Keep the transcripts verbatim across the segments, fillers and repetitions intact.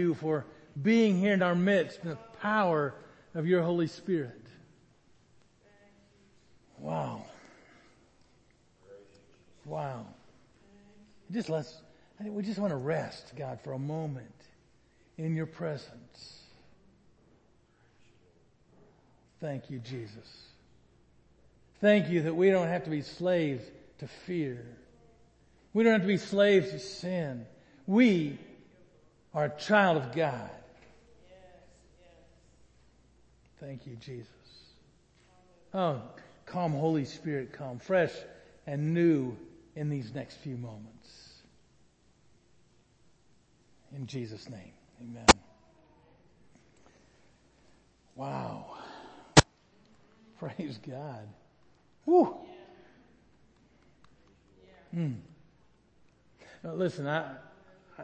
you for being here in our midst in the power of your Holy Spirit. Wow. Wow. Just let's, I think we just want to rest, God, for a moment in your presence. Thank you, Jesus. Thank you that we don't have to be slaves to fear. We don't have to be slaves to sin. We are a child of God. Thank you, Jesus. Oh, come, Holy Spirit, come, fresh and new in these next few moments. In Jesus' name, amen. Wow. Praise God. Woo. Mm. Now, listen, I, I,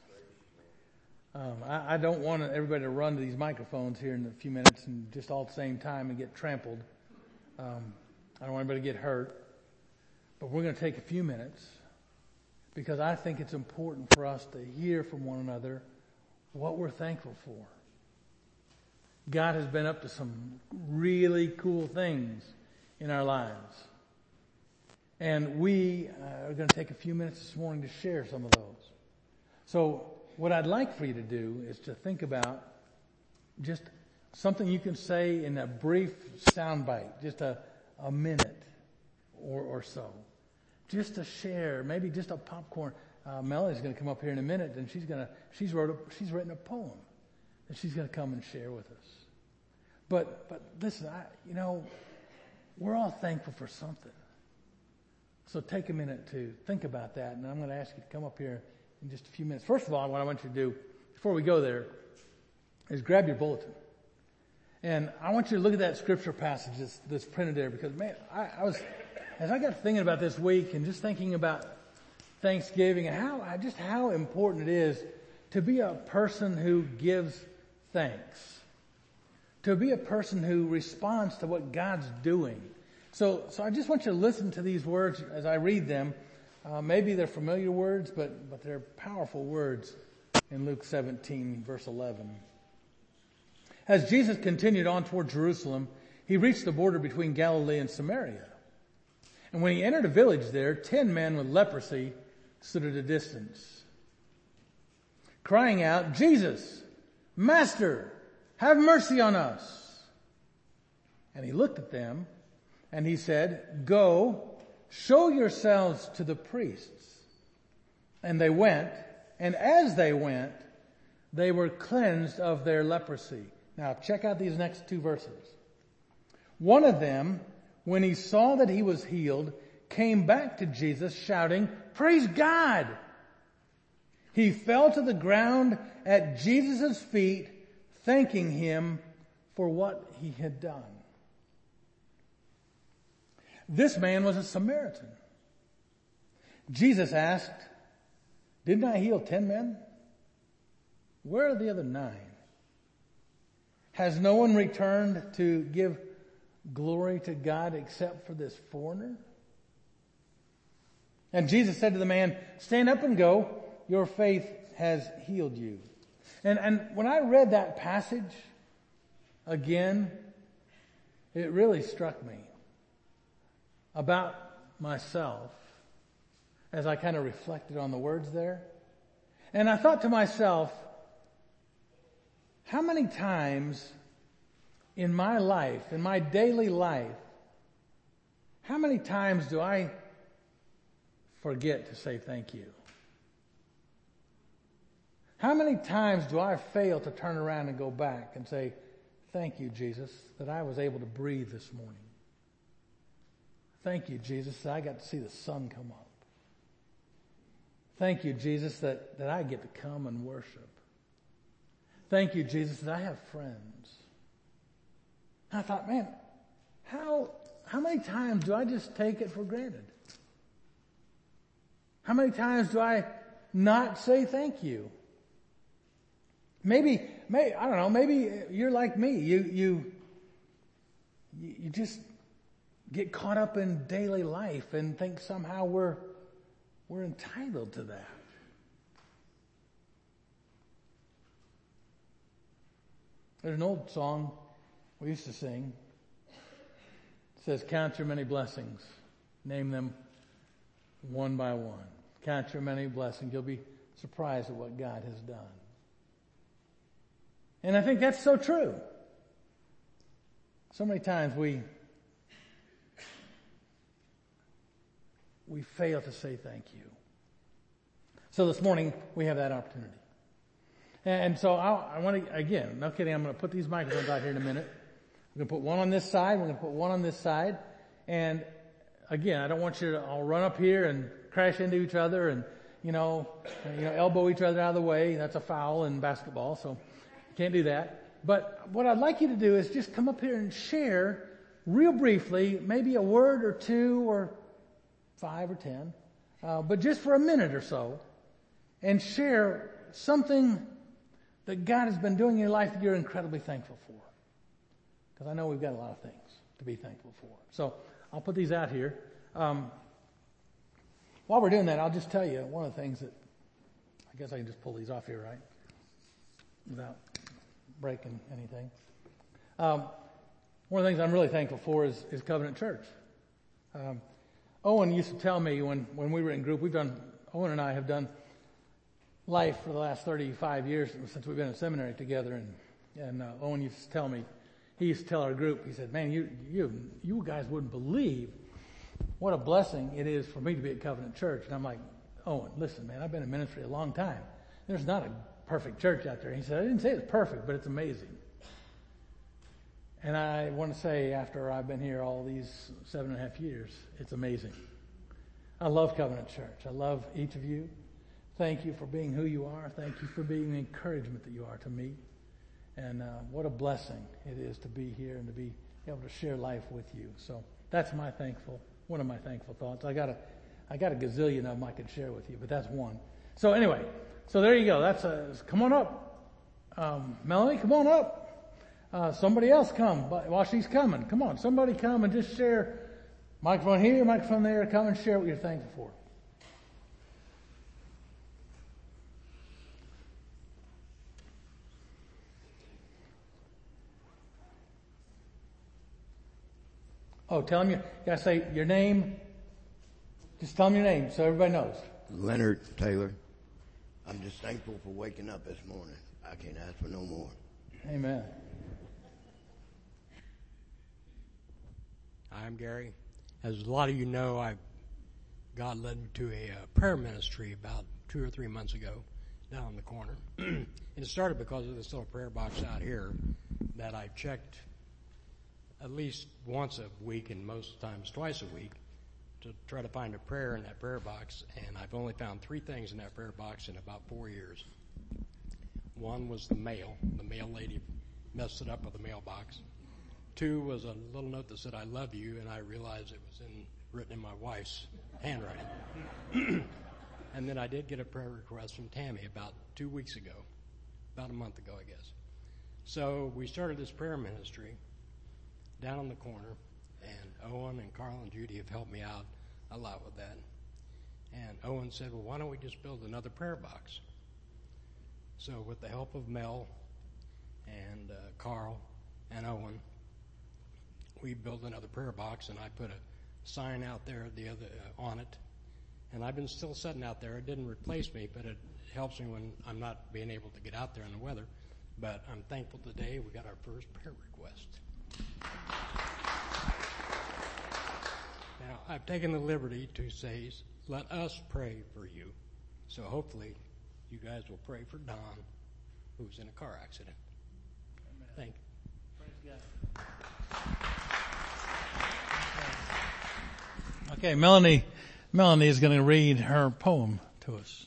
um, I, I don't want everybody to run to these microphones here in a few minutes and just all at the same time and get trampled. Um, I don't want anybody to get hurt. But we're going to take a few minutes because I think it's important for us to hear from one another what we're thankful for. God has been up to some really cool things in our lives. And we uh, are going to take a few minutes this morning to share some of those. So what I'd like for you to do is to think about just something you can say in a brief soundbite, just a, a minute or, or so. Just to share, maybe just a popcorn. Uh, Melody's going to come up here in a minute, and she's going to, she's wrote a, she's written a poem that she's going to come and share with us. But, but listen, I, you know, we're all thankful for something. So take a minute to think about that, and I'm going to ask you to come up here in just a few minutes. First of all, what I want you to do, before we go there, is grab your bulletin. And I want you to look at that scripture passage that's, that's printed there, because man, I, I was, as I got thinking about this week and just thinking about Thanksgiving and how, just how important it is to be a person who gives thanks. To be a person who responds to what God's doing. So, so I just want you to listen to these words as I read them. Uh, maybe they're familiar words, but, but they're powerful words in Luke seventeen, verse eleven. As Jesus continued on toward Jerusalem, he reached the border between Galilee and Samaria. And when he entered a village there, ten men with leprosy stood at a distance, crying out, "Jesus, Master, have mercy on us." And he looked at them and he said, "Go, show yourselves to the priests." And they went, and as they went, they were cleansed of their leprosy. Now check out these next two verses. One of them, when he saw that he was healed, came back to Jesus shouting, "Praise God!" He fell to the ground at Jesus' feet, thanking him for what he had done. This man was a Samaritan. Jesus asked, "Didn't I heal ten men? Where are the other nine? Has no one returned to give glory to God except for this foreigner?" And Jesus said to the man, "Stand up and go. Your faith has healed you." And, and when I read that passage again, it really struck me about myself as I kind of reflected on the words there. And I thought to myself, how many times in my life, in my daily life, how many times do I forget to say thank you? How many times do I fail to turn around and go back and say, "Thank you, Jesus, that I was able to breathe this morning. Thank you, Jesus, that I got to see the sun come up. Thank you, Jesus, that, that I get to come and worship. Thank you, Jesus, that I have friends." And I thought, man, how, how many times do I just take it for granted? How many times do I not say thank you? Maybe, maybe, I don't know, maybe you're like me. You, you, you just get caught up in daily life and think somehow we're, we're entitled to that. There's an old song we used to sing. It says, count your many blessings. Name them one by one. Count your many blessings. You'll be surprised at what God has done. And I think that's so true. So many times we we fail to say thank you. So this morning we have that opportunity. And so I, I want to, again, no kidding, I'm going to put these microphones out here in a minute. We're going to put one on this side. We're going to put one on this side. And again, I don't want you to all run up here and crash into each other and, you know, you know, elbow each other out of the way. That's a foul in basketball, so you can't do that. But what I'd like you to do is just come up here and share real briefly, maybe a word or two or five or ten, uh, but just for a minute or so, and share something that God has been doing in your life that you're incredibly thankful for. Because I know we've got a lot of things to be thankful for. So I'll put these out here. Um, while we're doing that, I'll just tell you one of the things that, I guess I can just pull these off here, right? Without breaking anything. Um, one of the things I'm really thankful for is, is Covenant Church. Um, Owen used to tell me when, when we were in group, we've done, Owen and I have done life for the last thirty-five years since we've been in seminary together. And, and uh, Owen used to tell me, he used to tell our group, he said, man, you, you, you guys wouldn't believe what a blessing it is for me to be at Covenant Church. And I'm like, Owen, listen, man, I've been in ministry a long time. There's not a perfect church out there. He said, I didn't say it's perfect, but it's amazing. And I want to say, after I've been here all these seven and a half years, it's amazing. I love Covenant Church. I love each of you. Thank you for being who you are. Thank you for being the encouragement that you are to me. And uh, what a blessing it is to be here and to be able to share life with you. So that's my thankful, one of my thankful thoughts. I got a, I got a gazillion of them I could share with you, but that's one. So anyway, so there you go. That's a, come on up. Um, Melanie, come on up. Uh, somebody else come while she's coming. Come on, somebody come and just share. Microphone here, microphone there. Come and share what you're thankful for. Oh, tell them you, you gotta say your name. Just tell them your name so everybody knows. Leonard Taylor. I'm just thankful for waking up this morning. I can't ask for no more. Amen. I'm Gary. As a lot of you know, I God led me to a uh, prayer ministry about two or three months ago down in the corner. And it started because of this little prayer box out here that I checked at least once a week and most times twice a week to try to find a prayer in that prayer box. And I've only found three things in that prayer box in about four years. One was the mail. The mail lady messed it up with the mailbox. Two was a little note that said, I love you, and I realized it was in, written in my wife's handwriting. And then I did get a prayer request from Tammy about two weeks ago, about a month ago, I guess. So we started this prayer ministry down in the corner, and Owen and Carl and Judy have helped me out a lot with that. And Owen said, well, why don't we just build another prayer box? So with the help of Mel and uh, Carl and Owen, we built another prayer box, and I put a sign out there the other uh, on it. And I've been still sitting out there. It didn't replace me, but it helps me when I'm not being able to get out there in the weather. But I'm thankful today we got our first prayer request. Now, I've taken the liberty to say, let us pray for you. So hopefully you guys will pray for Don, who's in a car accident. Amen. Thank you. Praise God. Okay, Melanie, Melanie is going to read her poem to us.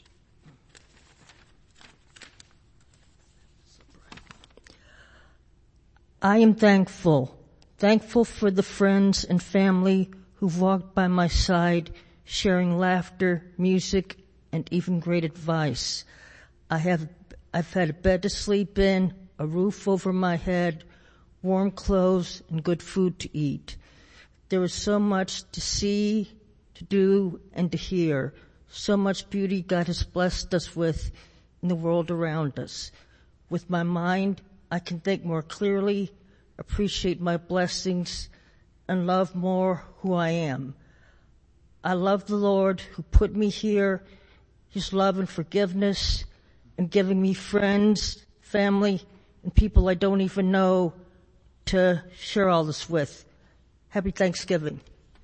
I am thankful, thankful for the friends and family who've walked by my side, sharing laughter, music, and even great advice. I have, I've had a bed to sleep in, a roof over my head, warm clothes, and good food to eat. There is so much to see, to do, and to hear. So much beauty God has blessed us with in the world around us. With my mind, I can think more clearly, appreciate my blessings, and love more who I am. I love the Lord who put me here, His love and forgiveness, and giving me friends, family, and people I don't even know to share all this with. Happy Thanksgiving.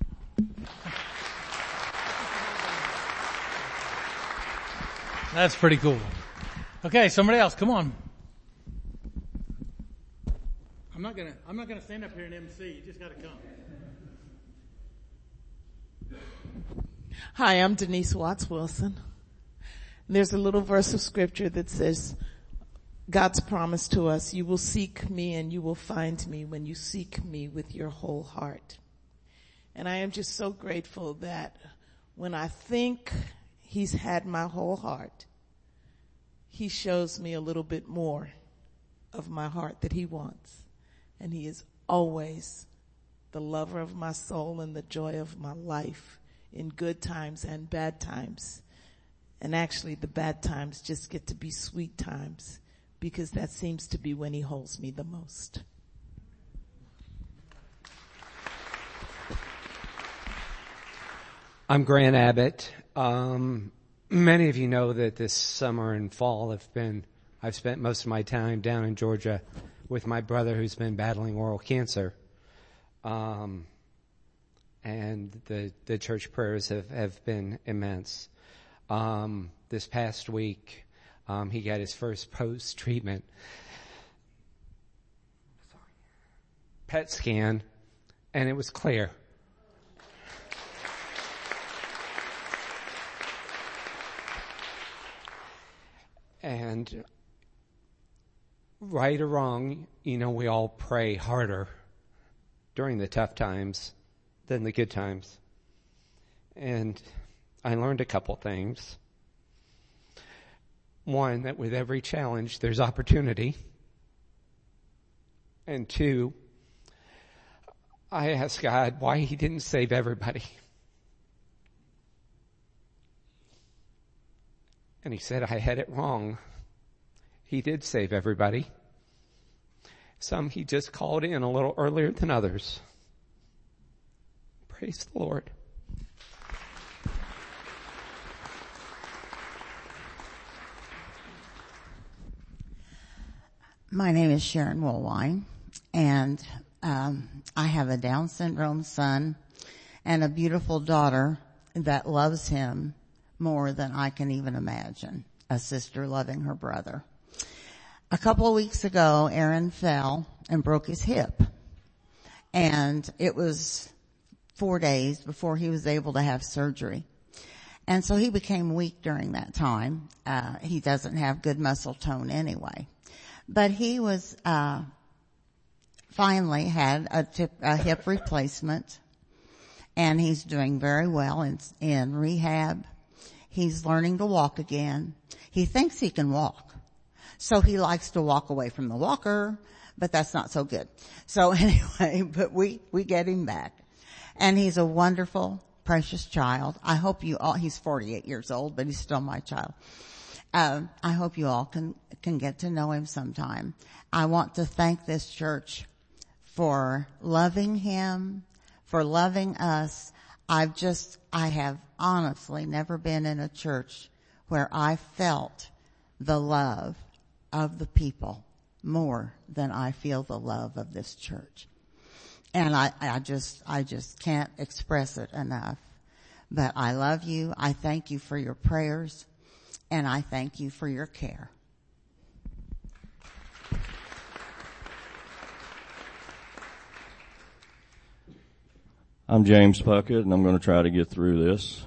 That's pretty cool. Okay, somebody else, come on. I'm not gonna, I'm not gonna stand up here and M C. You just gotta come. Hi, I'm Denise Watts Wilson. There's a little verse of scripture that says, God's promise to us, you will seek me and you will find me when you seek me with your whole heart. And I am just so grateful that when I think He's had my whole heart, He shows me a little bit more of my heart that He wants. And He is always the lover of my soul and the joy of my life in good times and bad times. And actually the bad times just get to be sweet times, because that seems to be when He holds me the most. I'm Grant Abbott. Um, many of you know that this summer and fall have been, I've spent most of my time down in Georgia with my brother who's been battling oral cancer. Um, and the, the church prayers have, have been immense. Um, this past week, um, he got his first post-treatment P E T scan, and it was clear. And right or wrong, you know, we all pray harder during the tough times than the good times. And I learned a couple things. One, that with every challenge, there's opportunity. And two, I asked God why He didn't save everybody. And He said I had it wrong. He did save everybody. Some He just called in a little earlier than others. Praise the Lord. My name is Sharon Woolwine, and um, I have a Down syndrome son and a beautiful daughter that loves him more than I can even imagine, a sister loving her brother. A couple of weeks ago, Aaron fell and broke his hip, and it was four days before he was able to have surgery. And so he became weak during that time. Uh, he doesn't have good muscle tone anyway. But he was, uh, finally had a, tip, a hip replacement, and he's doing very well in, in rehab. He's learning to walk again. He thinks he can walk. So he likes to walk away from the walker, but that's not so good. So anyway, but we, we get him back. And he's a wonderful, precious child. I hope you all, he's forty-eight years old, but he's still my child. Uh, I hope you all can, can get to know him sometime. I want to thank this church for loving him, for loving us. I've just, I have honestly never been in a church where I felt the love of the people more than I feel the love of this church. And I, I just, I just can't express it enough. But I love you. I thank you for your prayers. And I thank you for your care. I'm James Puckett, and I'm going to try to get through this.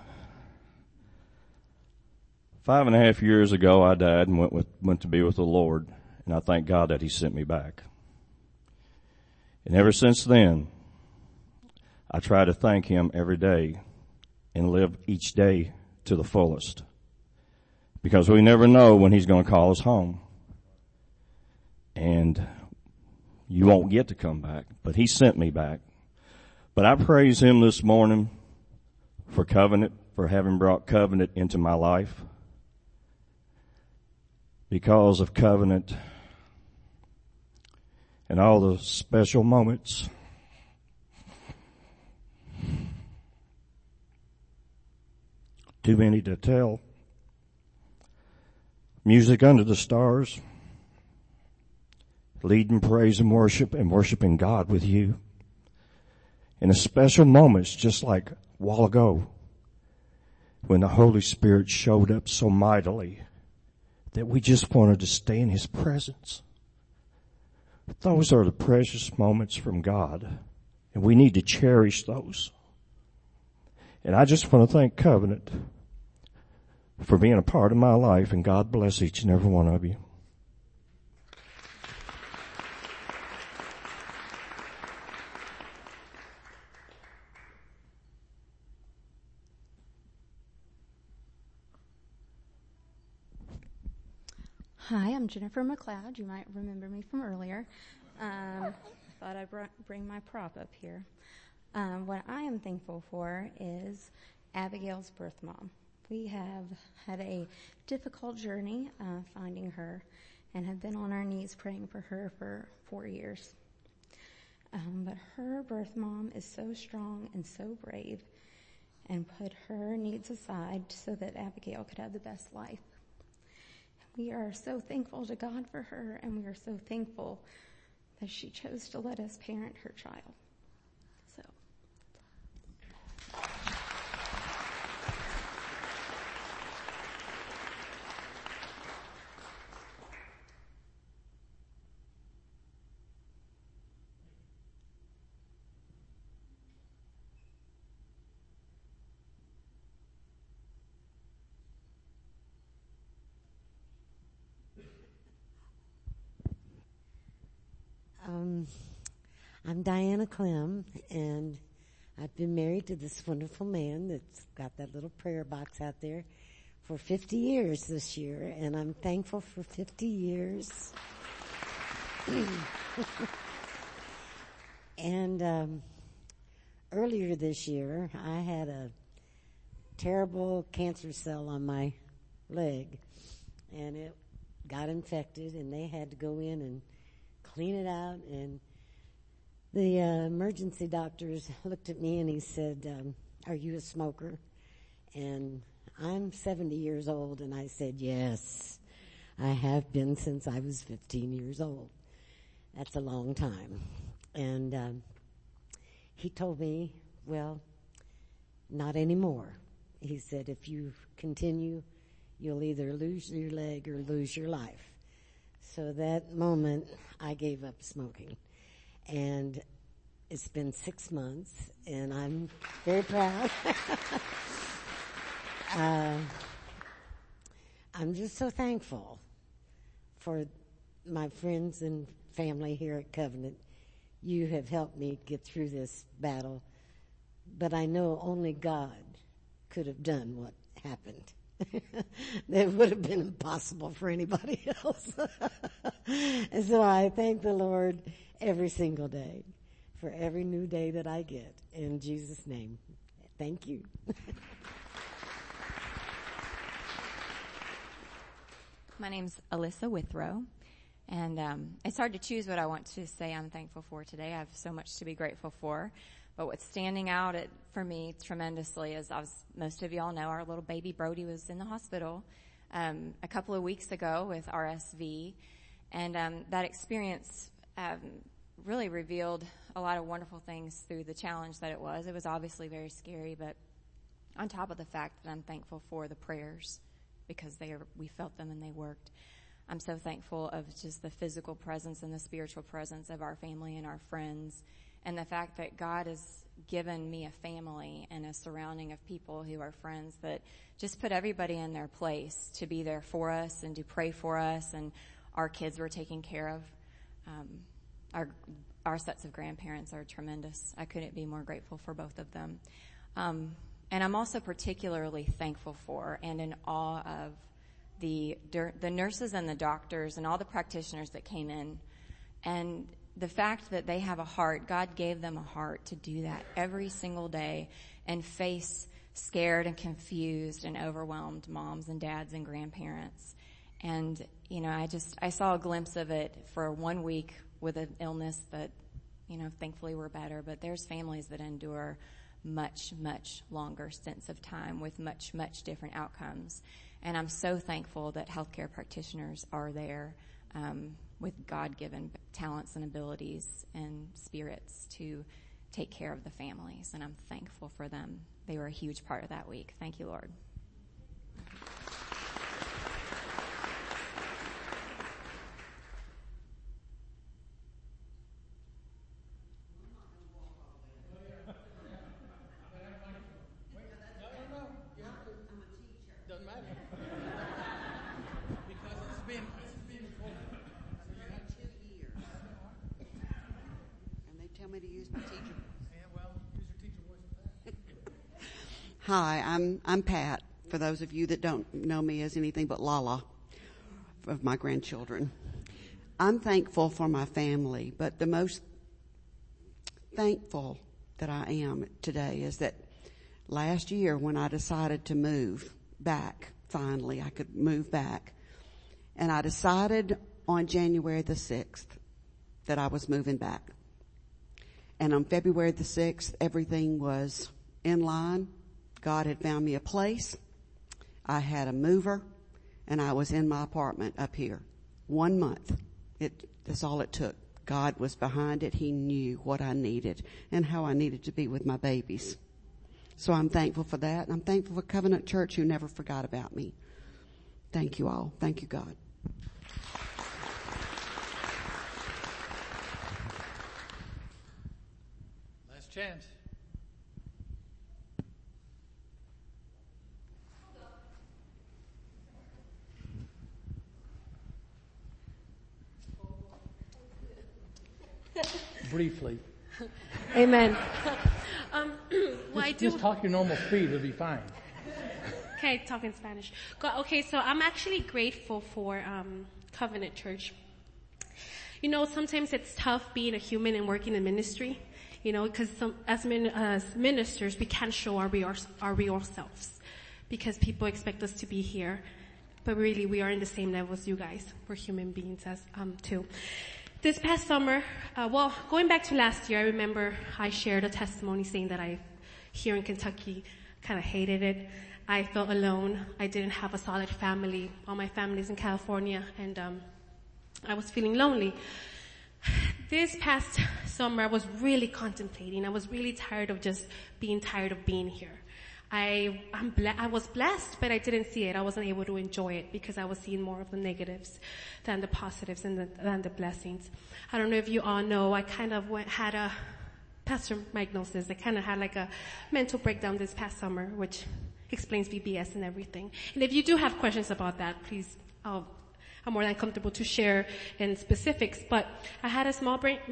Five and a half years ago, I died and went with, went to be with the Lord, and I thank God that He sent me back. And ever since then, I try to thank Him every day and live each day to the fullest. Because we never know when He's going to call us home. And you won't get to come back, but He sent me back. But I praise Him this morning for covenant, for having brought covenant into my life. Because of covenant, and all the special moments. Too many to tell. Music under the stars, leading praise and worship and worshiping God with you. In the special moments, just like a while ago, when the Holy Spirit showed up so mightily that we just wanted to stay in His presence. Those are the precious moments from God, and we need to cherish those. And I just want to thank Covenant for being a part of my life, and God bless each and every one of you. Hi, I'm Jennifer McLeod. You might remember me from earlier. Um, thought I'd br- bring my prop up here. Um, what I am thankful for is Abigail's birth mom. We have had a difficult journey uh, finding her and have been on our knees praying for her for four years. Um, but her birth mom is so strong and so brave and put her needs aside so that Abigail could have the best life. We are so thankful to God for her, and we are so thankful that she chose to let us parent her child. So. Um, I'm Diana Clem, and I've been married to this wonderful man that's got that little prayer box out there for fifty years this year, and I'm thankful for fifty years. And um, earlier this year, I had a terrible cancer cell on my leg, and it got infected, and they had to go in and clean it out, and the uh, emergency doctors looked at me and he said, um, are you a smoker? And I'm seventy years old, and I said, yes, I have been since I was fifteen years old. That's a long time. And um, he told me, well, not anymore. He said, if you continue, you'll either lose your leg or lose your life. So that moment, I gave up smoking. And it's been six months, and I'm very proud. uh, I'm just so thankful for my friends and family here at Covenant. You have helped me get through this battle, but I know only God could have done what happened. That would have been impossible for anybody else. And so I thank the Lord every single day for every new day that I get. In Jesus' name, thank you. My name's Alyssa Withrow, and um, it's hard to choose what I want to say I'm thankful for today. I have so much to be grateful for. But what's standing out at, for me tremendously is, I was, most of y'all know, our little baby Brody was in the hospital um, a couple of weeks ago with R S V, and um, that experience um, really revealed a lot of wonderful things through the challenge that it was. It was obviously very scary, but on top of the fact that I'm thankful for the prayers, because they are, we felt them and they worked. I'm so thankful of just the physical presence and the spiritual presence of our family and our friends, and the fact that God has given me a family and a surrounding of people who are friends that just put everybody in their place to be there for us and to pray for us, and our kids were taken care of. Um, our our sets of grandparents are tremendous. I couldn't be more grateful for both of them. Um, and I'm also particularly thankful for and in awe of the the nurses and the doctors and all the practitioners that came in, and the fact that they have a heart. God gave them a heart to do that every single day and face scared and confused and overwhelmed moms and dads and grandparents. And, you know, I just, I saw a glimpse of it for one week with an illness that, you know, thankfully we're better, but there's families that endure much, much longer stints of time with much, much different outcomes. And I'm so thankful that healthcare practitioners are there um, with God-given talents and abilities and spirits to take care of the families. And I'm thankful for them. They were a huge part of that week. Thank you, Lord. Hi, I'm I'm Pat. For those of you that don't know me as anything but Lala of my grandchildren. I'm thankful for my family, but the most thankful that I am today is that last year when I decided to move back, finally I could move back, and I decided on January the sixth that I was moving back. And on February the sixth, everything was in line. God had found me a place. I had a mover, and I was in my apartment up here. One month. It, that's all it took. God was behind it. He knew what I needed and how I needed to be with my babies. So I'm thankful for that. And I'm thankful for Covenant Church who never forgot about me. Thank you all. Thank you, God. Last chance. Briefly. Amen. um, well, just, I do. Just talk your normal speed, it'll be fine. Okay, talk in Spanish. Okay, so I'm actually grateful for um, Covenant Church. You know, sometimes it's tough being a human and working in ministry. You know, because as, min, as ministers, we can't show our real, our real selves because people expect us to be here. But really, we are in the same level as you guys. We're human beings as um, too. This past summer, uh, well, going back to last year, I remember I shared a testimony saying that I, here in Kentucky, kind of hated it. I felt alone. I didn't have a solid family. All my family's in California, and um, I was feeling lonely. This past summer, I was really contemplating. I was really tired of just being tired of being here. I, I'm ble- I was blessed, but I didn't see it. I wasn't able to enjoy it because I was seeing more of the negatives than the positives and the, than the blessings. I don't know if you all know, I kind of went, had a, Pastor Mike knows this, I kind of had like a mental breakdown this past summer, which explains V B S and everything. And if you do have questions about that, please, I'll, I'm more than comfortable to share in specifics. But I had a small brain,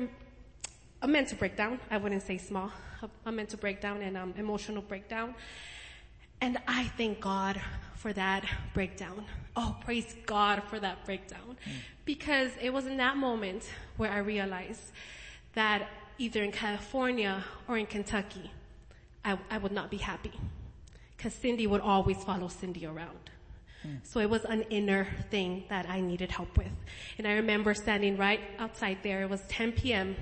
a mental breakdown. I wouldn't say small, a, a mental breakdown and um, emotional breakdown. And I thank God for that breakdown. Oh, praise God for that breakdown. Mm. Because it was in that moment where I realized that either in California or in Kentucky, I, I would not be happy. Because Cindy would always follow Cindy around. Mm. So it was an inner thing that I needed help with. And I remember standing right outside there. It was ten p.m.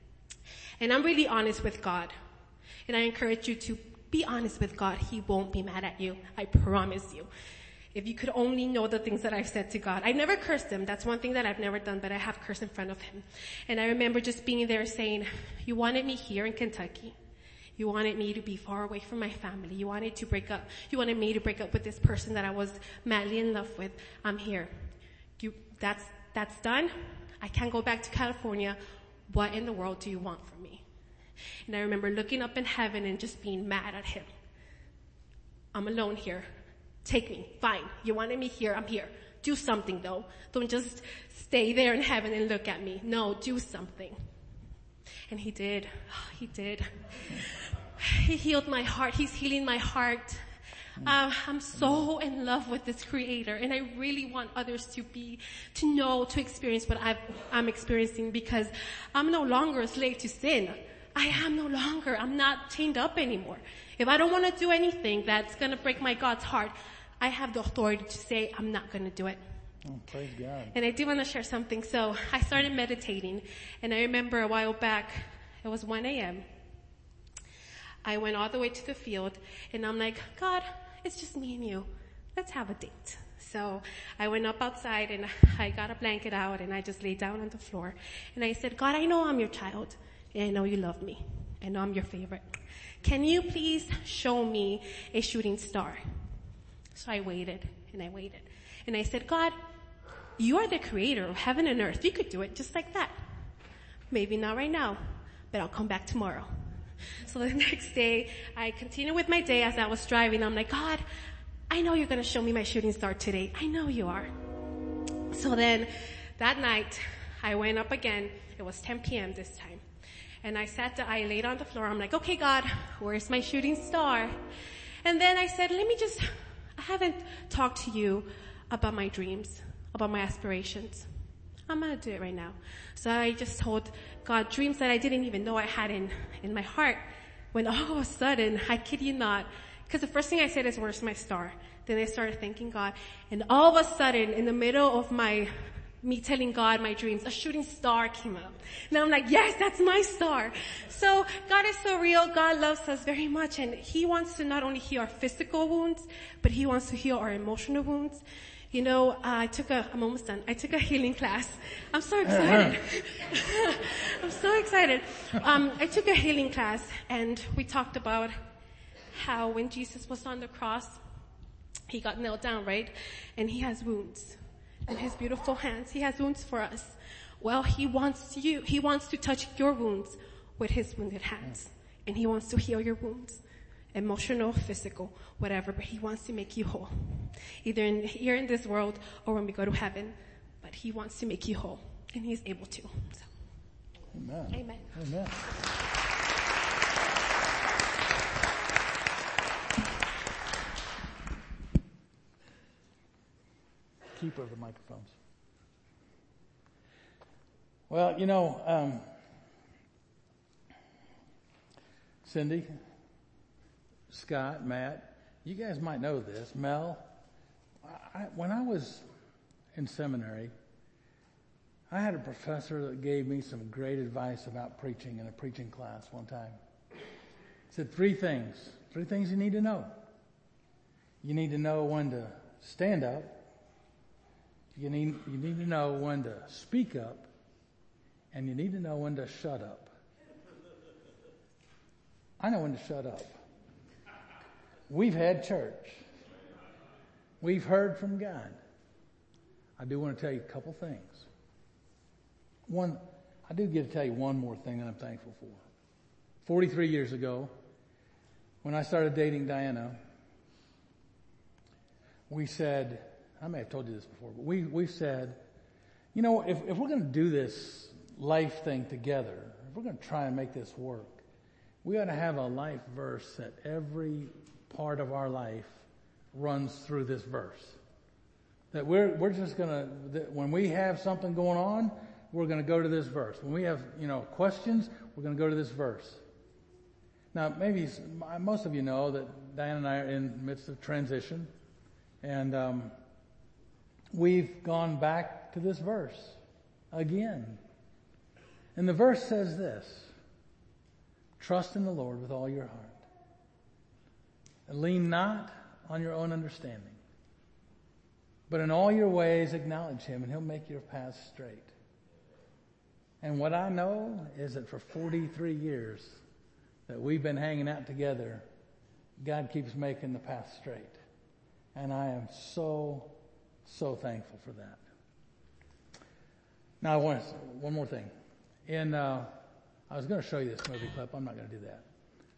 And I'm really honest with God. And I encourage you to be honest with God. He won't be mad at you. I promise you. If you could only know the things that I've said to God. I never cursed him. That's one thing that I've never done, but I have cursed in front of him. And I remember just being there saying, you wanted me here in Kentucky. You wanted me to be far away from my family. You wanted to break up. You wanted me to break up with this person that I was madly in love with. I'm here. You, that's, that's done. I can't go back to California. What in the world do you want from me? And I remember looking up in heaven and just being mad at him. I'm alone here. Take me. Fine. You wanted me here. I'm here. Do something though. Don't just stay there in heaven and look at me. No, do something. And he did. Oh, he did. He healed my heart. He's healing my heart. Uh, I'm so in love with this creator, and I really want others to be, to know, to experience what I've, I'm experiencing, because I'm no longer a slave to sin. I am no longer. I'm not chained up anymore. If I don't want to do anything that's going to break my God's heart, I have the authority to say I'm not going to do it. Oh, praise God. And I do want to share something. So I started meditating, and I remember a while back, it was one a.m. I went all the way to the field, and I'm like, God, it's just me and you. Let's have a date. So I went up outside, and I got a blanket out, and I just laid down on the floor. And I said, God, I know I'm your child, and I know you love me. I know I'm your favorite. Can you please show me a shooting star? So I waited, and I waited. And I said, God, you are the creator of heaven and earth. You could do it just like that. Maybe not right now, but I'll come back tomorrow. So the next day, I continued with my day as I was driving. I'm like, God, I know you're going to show me my shooting star today. I know you are. So then that night, I went up again. It was ten p.m. this time. And I sat down, I laid on the floor. I'm like, okay, God, where's my shooting star? And then I said, let me just, I haven't talked to you about my dreams, about my aspirations. I'm going to do it right now. So I just told God dreams that I didn't even know I had in, in my heart. When all of a sudden, I kid you not, because the first thing I said is, where's my star? Then I started thanking God. And all of a sudden, in the middle of my, me telling God my dreams, a shooting star came up. And I'm like, yes, that's my star. So God is so real. God loves us very much. And He wants to not only heal our physical wounds, but He wants to heal our emotional wounds. You know, uh, I took a, I'm almost done. I took a healing class. I'm so excited. I'm so excited. Um, I took a healing class, and we talked about how when Jesus was on the cross, He got nailed down, right? And He has wounds. In His beautiful hands, He has wounds for us. Well, He wants you, He wants to touch your wounds with His wounded hands. And He wants to heal your wounds. Emotional, physical, whatever, but He wants to make you whole. Either in, here in this world or when we go to heaven. But He wants to make you whole. And He's able to. So. Amen. Amen. Amen. Keeper of the microphones. Well, you know, um, Cindy, Scott, Matt, you guys might know this. Mel, I, when I was in seminary, I had a professor that gave me some great advice about preaching in a preaching class one time. He said three things, three things you need to know. You need to know when to stand up. You need, you need to know when to speak up, and you need to know when to shut up. I know when to shut up. We've had church. We've heard from God. I do want to tell you a couple things. One, I do get to tell you one more thing that I'm thankful for. forty-three years ago, when I started dating Diana, we said, I may have told you this before, but we, we said, you know, if, if we're going to do this life thing together, if we're going to try and make this work, we ought to have a life verse that every part of our life runs through this verse. That we're, we're just going to, that when we have something going on, we're going to go to this verse. When we have, you know, questions, we're going to go to this verse. Now, maybe most of you know that Diane and I are in the midst of transition, and um, we've gone back to this verse again. And the verse says this: trust in the Lord with all your heart. And lean not on your own understanding, but in all your ways acknowledge Him, and He'll make your paths straight. And what I know is that for forty-three years that we've been hanging out together, God keeps making the path straight. And I am so, so thankful for that. Now I want to, one more thing. In, uh, I was going to show you this movie clip. I'm not going to do that.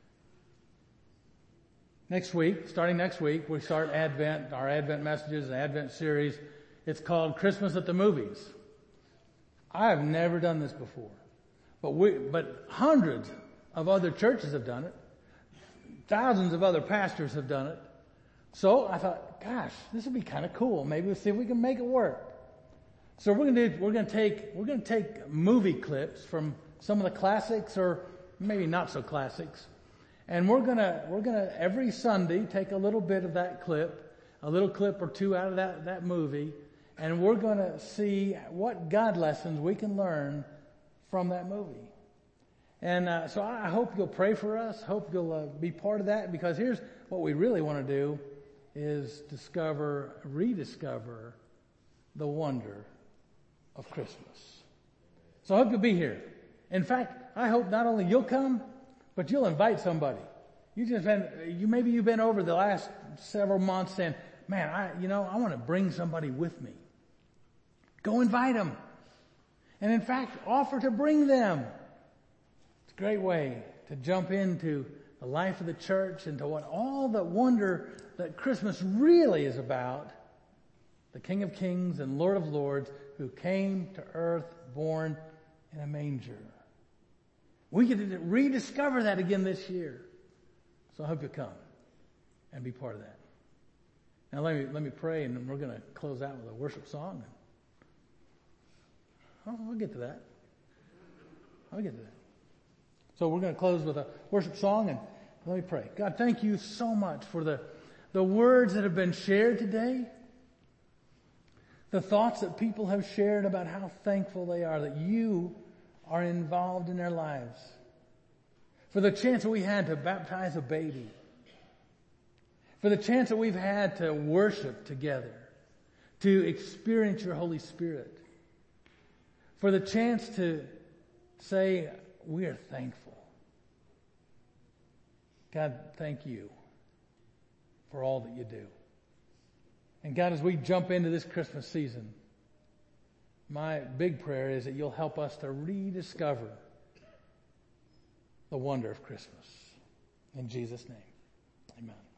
Next week, starting next week, we start Advent, our Advent messages, and Advent series. It's called Christmas at the Movies. I have never done this before, but we, but hundreds of other churches have done it. Thousands of other pastors have done it. So I thought, gosh, this would be kind of cool. Maybe we'll see if we can make it work. So we're going to do, we're going to take, we're going to take movie clips from some of the classics, or maybe not so classics. And we're going to, we're going to every Sunday take a little bit of that clip, a little clip or two out of that, that movie, And we're going to see what God lessons we can learn from that movie. And uh, so I hope you'll pray for us. Hope you'll uh, be part of that, because here's what we really want to do is discover, rediscover the wonder of Christmas. So I hope you'll be here. In fact, I hope not only you'll come, but you'll invite somebody. You just been, you maybe you've been over the last several months saying, man, I, you know, I want to bring somebody with me. Go invite them. And in fact, offer to bring them. It's a great way to jump into the life of the church and to what all the wonder that Christmas really is about. The King of Kings and Lord of Lords who came to earth born in a manger. We get to rediscover that again this year. So I hope you come and be part of that. Now let me, let me pray, and we're going to close out with a worship song. Oh, we'll get to that. I'll get to that. So we're going to close with a worship song, and let me pray. God, thank you so much for the, the words that have been shared today. The thoughts that people have shared about how thankful they are that you are involved in their lives. For the chance that we had to baptize a baby. For the chance that we've had to worship together. To experience your Holy Spirit. For the chance to say, we are thankful. God, thank you for all that you do. And God, as we jump into this Christmas season, my big prayer is that you'll help us to rediscover the wonder of Christmas. In Jesus' name, amen.